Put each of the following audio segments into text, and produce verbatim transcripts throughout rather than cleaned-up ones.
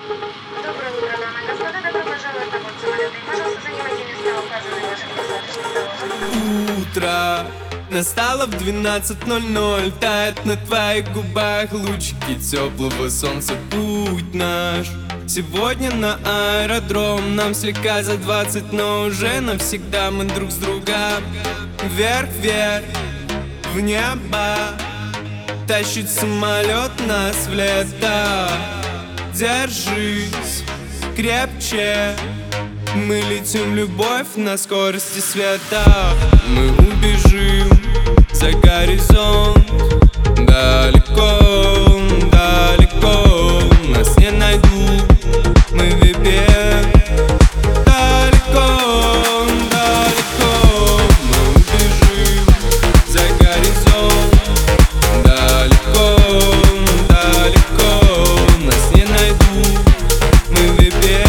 Доброе утро, дамы и господа. Добро пожаловать на борт самолета. И, пожалуйста, занимайте места, указанные в ваших посадочных талонах. Утро настало в двенадцать ноль ноль. Тает на твоих губах лучики теплого солнца. Путь наш сегодня на аэродром. Нам слегка за двадцать, но уже навсегда мы друг с другом. Вверх-вверх, в небо тащит самолет нас в лето. Держись крепче, мы летим в любовь на скорости света. Мы убежим за горизонт, далеко, далеко. Нас не найдут, мы в вебе. Далеко, далеко. Мы убежим за горизонт, далеко, далеко. Нас не найдут, мы в вебе.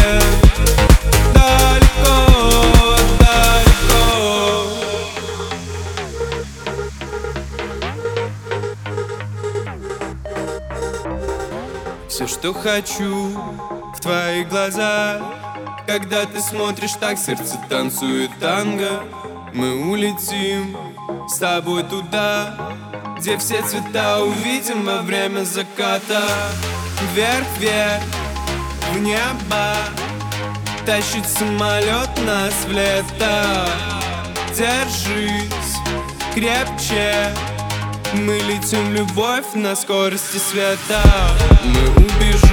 Все, что хочу в твоих глазах, когда ты смотришь так, сердце танцует танго. Мы улетим с тобой туда, где все цвета увидим во время заката. Вверх-вверх, в небо тащит самолет нас в лето. Держись крепче, мы летим в любовь на скорости света. Мы убежим